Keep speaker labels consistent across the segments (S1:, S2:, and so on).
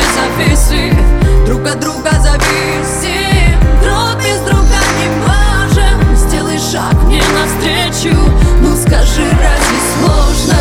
S1: зависли, друг от друга зависим. Друг без друга не можем. Сделай шаг мне навстречу, ну скажи, разве сложно?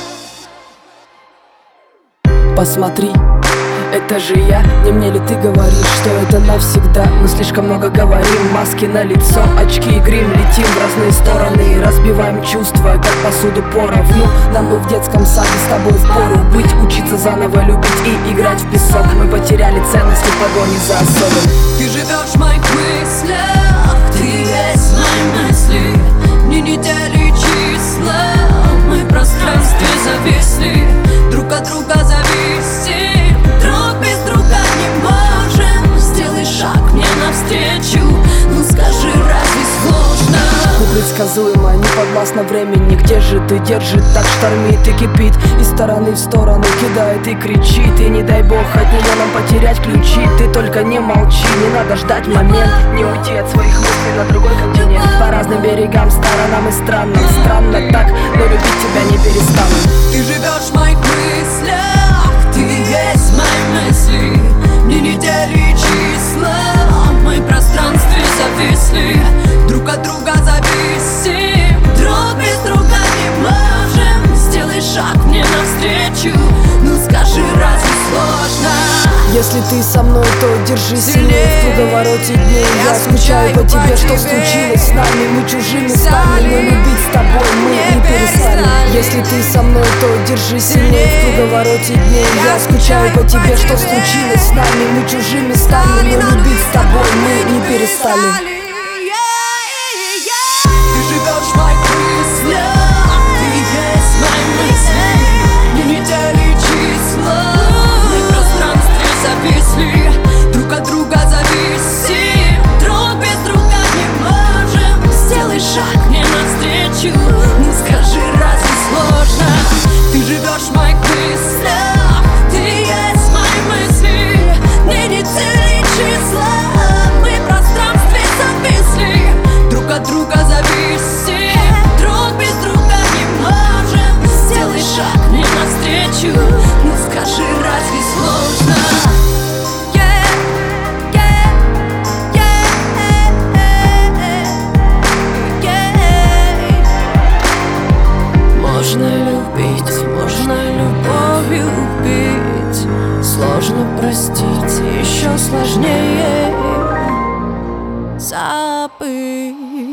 S2: Посмотри, это же я, не мне ли ты говоришь, что это навсегда? Мы слишком много говорим, маски на лицо, очки и грим. Летим в разные стороны, разбиваем чувства, как посуду поровну. Нам бы в детском саде с тобой впору быть, учиться заново любить и играть в песок. Мы потеряли ценности в погоне за особым.
S1: Ты живешь в моих мыслях, ты есть мои мысли. Мне недели числа, мы в пространстве зависли, друг от друга зависим. Друг без друга не можем. Сделай шаг мне навстречу, ну скажи, разве сложно?
S2: Непредсказуемо, не подвластно времени. Где же ты? Держит, так штормит и кипит, из стороны в сторону кидает и кричит. И не дай бог от нее нам потерять ключи. Ты только не молчи, не надо ждать момент, не уйти от своих мыслей на другой континент. По разным берегам, сторонам и странам. Странно так, но любить тебя не перестану.
S1: Ты живешь в моих мыслях, ты есть мои мысли. Мне недели числа, мы в пространстве зависли, друг от друга зависим. Друг без друга не можем. Сделай шаг мне навстречу, ну скажи, разве сложно?
S2: Если ты со мной, то держи сильнее. В круговороте дней я скучаю по тебе. Что случилось с нами? Мы чужими стали, но любить с тобой мы не перестали. Если ты со мной, то держи сильнее. В круговороте дней я скучаю по тебе. Что случилось с нами? Мы чужими стали, но любить с тобой мы не перестали.
S1: Ты живешь в моих мыслях, ты есть мои мысли. Мне недели числа, мы в пространстве зависли, друг от друга зависим. Друг без друга не можем. Сделай шаг мне навстречу, ну скажи, разве сложно? Ты живешь в моих мыслях, ты есть мои мысли. Мне недели числа, мы в пространстве зависли, друг от друга зависим. Друг без друга не можем. Сделай шаг мне навстречу, ну скажи, разве сложно? Можно любить, можно любовью убить. Сложно простить, еще сложнее забыть.